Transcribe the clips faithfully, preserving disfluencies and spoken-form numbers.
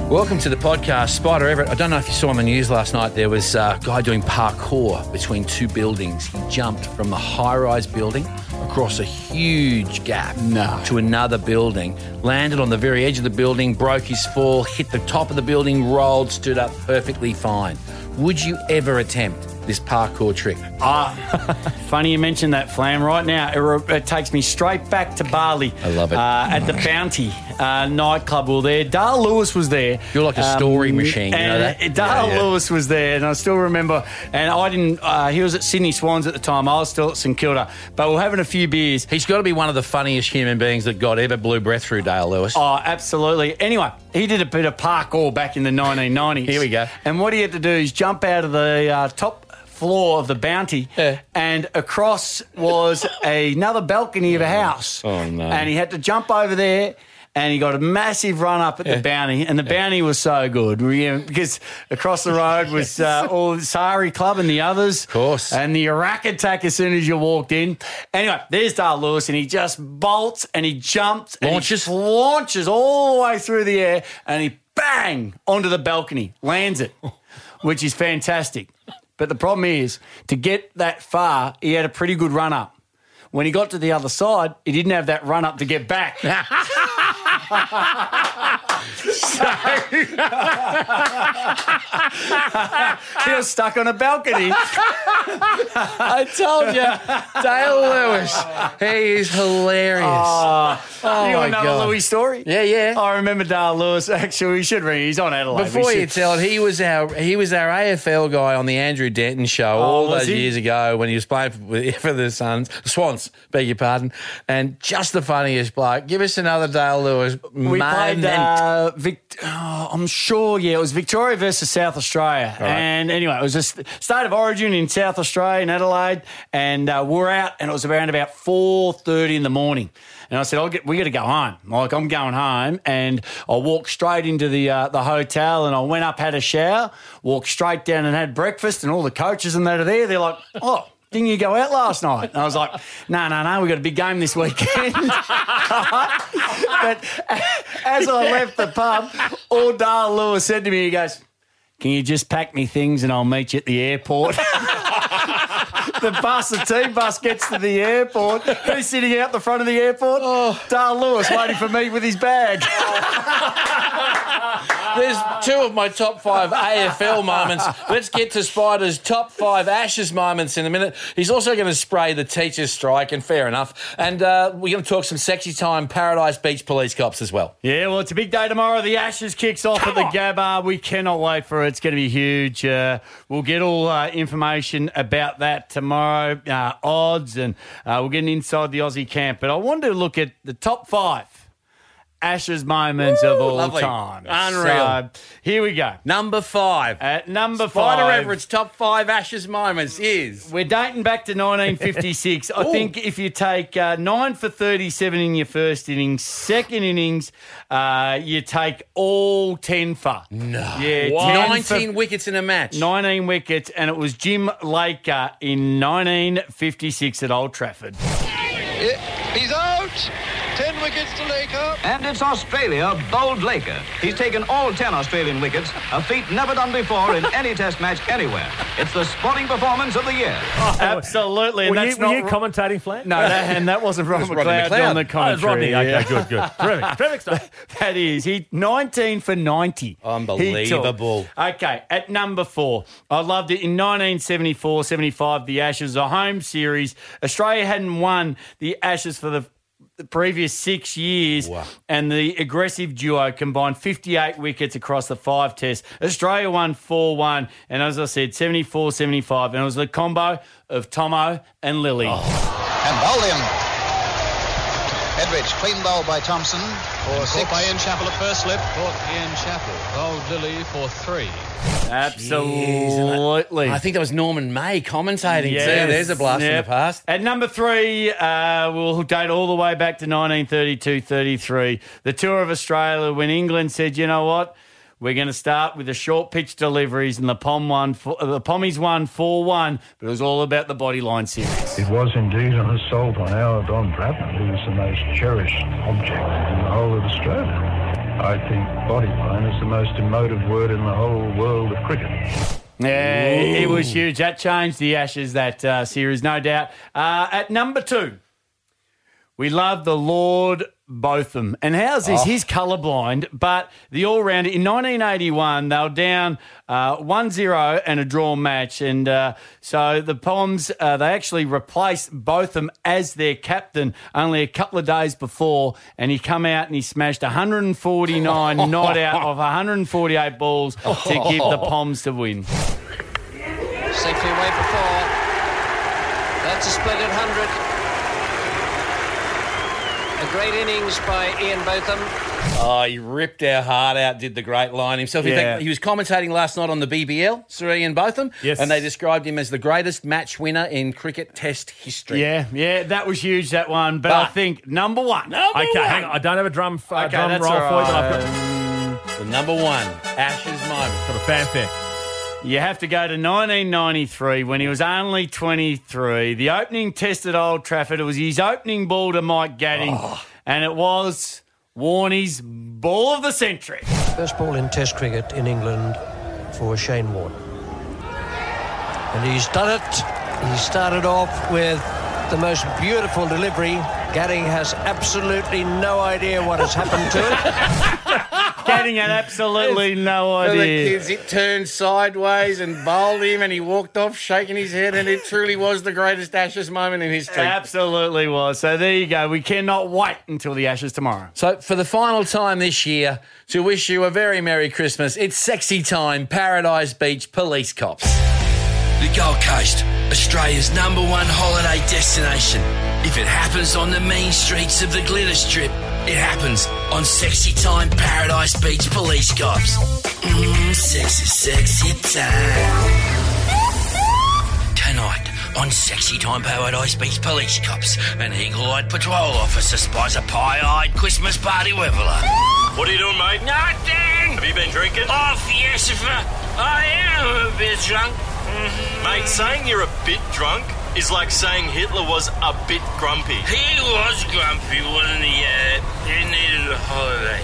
Welcome to the podcast, Spider Everett. I don't know if you saw on the news last night, there was a guy doing parkour between two buildings. He jumped from the high-rise building across a huge gap no. to another building, landed on the very edge of the building, broke his fall, hit the top of the building, rolled, stood up perfectly fine. Would you ever attempt this parkour trick? Ah, funny you mentioned that, Flam. Right now, it, re- it takes me straight back to Bali. I love it. Uh, at the Bounty uh, nightclub, we were there. Dale Lewis was there. You're like a story um, machine, you know that? Dale Yeah, yeah. Lewis was there, and I still remember. And I didn't. Uh, he was at Sydney Swans at the time. I was still at St Kilda, but we were having a few beers. He's got to be one of the funniest human beings that God ever blew breath through, Dale Lewis. Oh, absolutely. Anyway, he did a bit of parkour back in the nineteen nineties. Here we go. And what he had to do is jump out of the uh, top floor of the Bounty, Yeah. and across was another balcony of a house. Oh, no. And he had to jump over there, and he got a massive run up at Yeah. the Bounty, and the yeah. Bounty was so good we, uh, because across the road was uh, all the Sari Club and the others. Of course. And the Iraq attack as soon as you walked in. Anyway, there's Dale Lewis, and he just bolts and he jumps and Launches? he launches all the way through the air, and he bang onto the balcony, lands it, which is fantastic. But the problem is, to get that far, he had a pretty good run up. When he got to the other side, he didn't have that run up to get back. so, he was stuck on a balcony. I told you, Dale Lewis. He is hilarious. Oh, Oh, you my want another God. Louis story? Yeah, yeah. I remember Dale Lewis. Actually, we should ring. He's on Adelaide. Before We you should- tell it, he was our he was our A F L guy on the Andrew Denton show all Oh, was those he? years ago when he was playing for, for the Suns, Swans, beg your pardon, and just the funniest bloke. Give us another Dale Lewis. We moment. played, uh, Vic- oh, I'm sure, yeah, it was Victoria versus South Australia. Right. And anyway, it was a st- state of origin in South Australia, in Adelaide, and uh, we're out, and it was around about four thirty in the morning. And I said, I'll get, we got to go home. Like, I'm going home. And I walked straight into the uh, the hotel, and I went up, had a shower, walked straight down and had breakfast, and all the coaches and that are there. They're like, oh, didn't you go out last night? And I was like, no, no, no, we got a big game this weekend. But as I left the pub, all Dale Lewis said to me, he goes, can you just pack me things and I'll meet you at the airport? The bus, the team bus gets to the airport. Who's sitting out the front of the airport? Oh. Dale Lewis waiting for me with his bag. There's two of my top five A F L moments. Let's get to Spider's top five Ashes moments in a minute. He's also going to spray the teachers' strike, and fair enough. And uh, we're going to talk some sexy time Paradise Beach police cops as well. Yeah, well, it's a big day tomorrow. The Ashes kicks off Come at the Gabba. We cannot wait for it. It's going to be huge. Uh, we'll get all uh, information about that tomorrow, uh, odds, and uh, we'll get an inside the Aussie camp. But I wanted to look at the top five Ashes moments Woo, of all lovely. time. Unreal. So, here we go. Number five. At number Spider five. Everett's top five Ashes moments is... We're dating back to nineteen fifty-six. I think if you take uh, nine for thirty-seven in your first innings, second innings, uh, you take all ten for. No. Yeah, Wow. ten nineteen for wickets in a match. nineteen wickets, and it was Jim Laker in nineteen fifty-six at Old Trafford. Yeah, he's out. Ten wickets to Laker. And it's Australia, bold Laker. He's taken all ten Australian wickets, a feat never done before in any test match anywhere. It's the sporting performance of the year. Absolutely. And Were, that's you, were you not... commentating, Flan? No, that, and that wasn't Ron was Rodney McLeod McLeod. on the Oh, it was commentary. Rodney. Okay, Yeah. good, good. Terrific. Terrific stuff. That is. He nineteen for ninety. Unbelievable. He took. Okay, at number four, I loved it. In nineteen seventy-four seventy-five, the Ashes, a home series. Australia hadn't won the Ashes for the the previous six years, Wow. and the aggressive duo combined fifty-eight wickets across the five tests. Australia won four one, and as I said, seventy-four seventy-five, and it was the combo of Tomo and Lilly. Oh. And bowled him. Edrich, clean bowl by Thompson. Or caught by Ian Chappell at first slip. Caught Ian Chappell. Bowled Lilly for three. Absolutely. I think that was Norman May commentating Yes. too. There's a blast Yep. from the past. At number three, uh, we'll date all the way back to nineteen thirty-two thirty-three. The tour of Australia, when England said, you know what, we're going to start with the short pitch deliveries, and the Pom won, uh, the Pommies won four one, but it was all about the bodyline series. It was indeed an assault on our Don Bradman, who was the most cherished object in the whole of Australia. I think bodyline is the most emotive word in the whole world of cricket. Yeah, it was huge. That changed the Ashes, that uh, series, no doubt. Uh, at number two, we love the Lord Botham. And how's this? Oh. He's colourblind, but the all-rounder, in nineteen eighty-one, they were down uh, one zero and a draw match. And uh, so the Poms, uh, they actually replaced Botham as their captain only a couple of days before, and he come out and he smashed one hundred forty-nine not out of one hundred forty-eight balls to give the Poms the win. Safely away for four. That's a splendid hundred. A great innings by Ian Botham. Oh, he ripped our heart out, did the great line himself. In Yeah. fact, he was commentating last night on the B B L, Sir Ian Botham, Yes. and they described him as the greatest match winner in cricket test history. Yeah, yeah, that was huge, that one. But, But- I think number one. Number Okay, one. hang on. I don't have a drum, uh, Okay, drum that's roll all for you, but I've right. got, The number one, Ashes moment. got a fanfare. You have to go to nineteen ninety-three when he was only twenty-three. The opening test at Old Trafford, it was his opening ball to Mike Gadding, and it was Warnie's ball of the century. First ball in Test cricket in England for Shane Warne. And he's done it. He started off with the most beautiful delivery. Gadding has absolutely no idea what has happened to it. Gadding had absolutely no For the idea. kids, it turned sideways and bowled him, and he walked off shaking his head, and it truly was the greatest Ashes moment in history. Absolutely was. So there you go. We cannot wait until the Ashes tomorrow. So, for the final time this year, to wish you a very Merry Christmas, it's sexy time, Paradise Beach Police Cops. The Gold Coast, Australia's number one holiday destination. If it happens on the mean streets of the Glitter Strip, it happens on Sexy Time Paradise Beach Police Cops. Mmm, sexy, sexy time. Tonight on Sexy Time Paradise Beach Police Cops, an eagle-eyed patrol officer spies a pie-eyed Christmas party reveller. What are you doing, mate? Nothing! Have you been drinking? Oh, yes, if I am a bit drunk. Mm-hmm. Mate, saying you're a bit drunk is like saying Hitler was a bit grumpy. He was grumpy, wasn't he? Uh, he needed a holiday.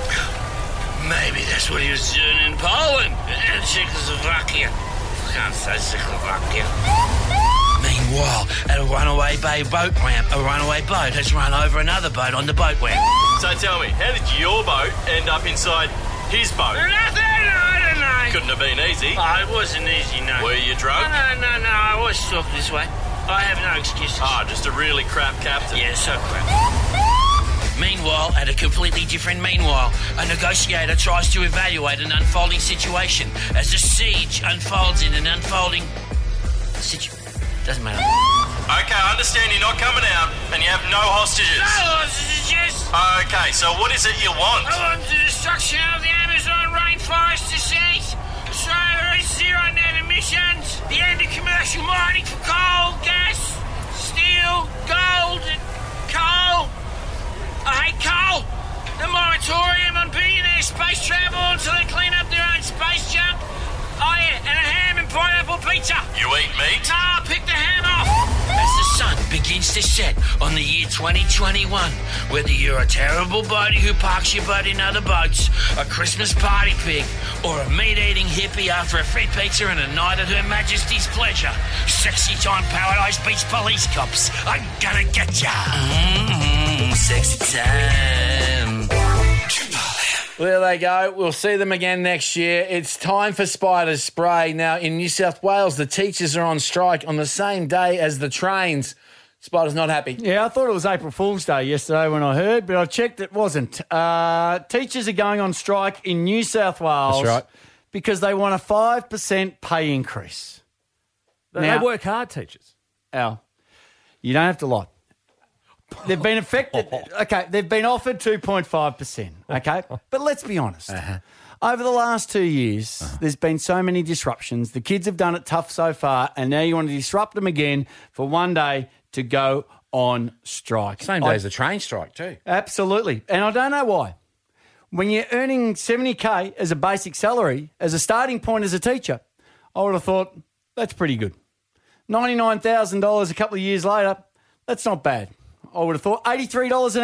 Maybe that's what he was doing in Poland and Czechoslovakia. I can't say Czechoslovakia. Meanwhile, at a runaway bay boat ramp, a runaway boat has run over another boat on the boat ramp. So tell me, how did your boat end up inside his boat? Nothing, I don't know. Couldn't have been easy. Oh, it wasn't easy, no. Were you drunk? No, no, no, I always talk this way. I have no excuses. Ah, just a really crap captain. Yeah, so crap. Meanwhile, at a completely different meanwhile, a negotiator tries to evaluate an unfolding situation as a siege unfolds in an unfolding situation. Doesn't matter. Okay, I understand you're not coming out and you have no hostages. No hostages! Okay, so what is it you want? I want the destruction of the Amazon rainforest disease. Australia is zero net emissions. The end of commercial mining for coal, gas, steel, gold, and coal. I hate coal. A moratorium on billionaire space travel until they clean up their own space junk. Oh yeah, and a ham and pineapple pizza. You eat meat? No, I'll pick the ham off. As the sun begins to set on the year twenty twenty-one, whether you're a terrible boatie who parks your boat in other boats, a Christmas party pig, or a meat-eating hippie after a free pizza and a night at Her Majesty's pleasure, Sexy Time Paradise Beach Police Cops are gonna get ya. Mm-hmm, sexy time. There they go. We'll see them again next year. It's time for Spider Spray. Now, in New South Wales, the teachers are on strike on the same day as the trains. Spider's not happy. Yeah, I thought it was April Fool's Day yesterday when I heard, but I checked it wasn't. Uh, teachers are going on strike in New South Wales That's right. because they want a five percent pay increase. They, Now- they work hard, teachers. Al, you don't have to lie. They've been affected. Okay, they've been offered two point five percent. Okay, but let's be honest. Uh-huh. Over the last two years, uh-huh. there's been so many disruptions. The kids have done it tough so far, and now you want to disrupt them again for one day to go on strike. Same day I- as the train strike, too. Absolutely, and I don't know why. When you're earning seventy K as a basic salary, as a starting point as a teacher, I would have thought that's pretty good. ninety-nine thousand dollars a couple of years later, that's not bad. I would have thought eighty-three dollars an hour.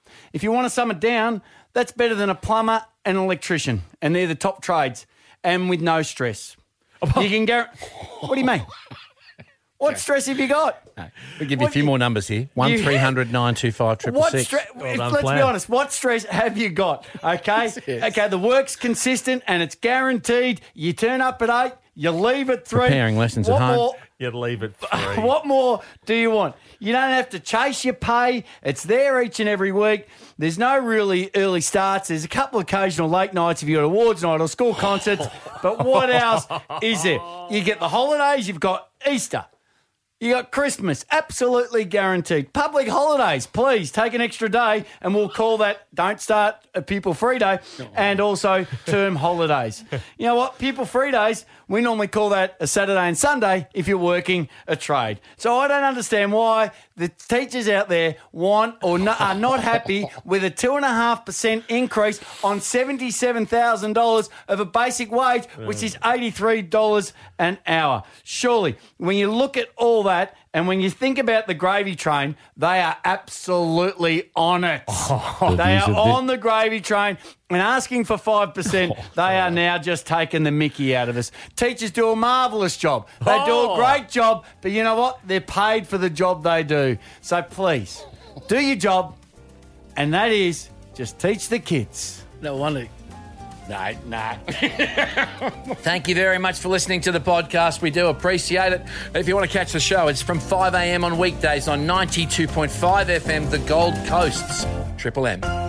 If you want to sum it down, that's better than a plumber and an electrician, and they're the top trades, and with no stress. You can go. What do you mean? What stress have you got? No, we'll give you What a few you- more numbers here. One you- three hundred nine two five triple What six. stress? Well done, Let's plan. be honest. What stress have you got? Okay, Yes. okay. The work's consistent and it's guaranteed. You turn up at eight, you leave at three. Preparing lessons at what home. More, You'd leave it free. what more do you want? You don't have to chase your pay. It's there each and every week. There's no really early starts. There's a couple of occasional late nights if you've got awards night or school concerts. But what else is there? You get the holidays. You've got Easter. You got Christmas, absolutely guaranteed. Public holidays, please take an extra day and we'll call that Don't Start a Pupil Free Day, and also term holidays. You know what? Pupil Free Days, we normally call that a Saturday and Sunday if you're working a trade. So I don't understand why the teachers out there want or no, are not happy with a two point five percent increase on seventy-seven thousand dollars of a basic wage, which is eighty-three dollars an hour. Surely, when you look at all that and when you think about the gravy train, they are absolutely on it. They are on the gravy train and asking for five percent. They are now just taking the mickey out of us. Teachers do a marvellous job. They do a great job, but you know what? They're paid for the job they do. So please, do your job, and that is just teach the kids. No wonder. No, no. Thank you very much for listening to the podcast. We do appreciate it. If you want to catch the show, it's from five a.m. on weekdays on ninety-two point five F M, the Gold Coast's Triple M.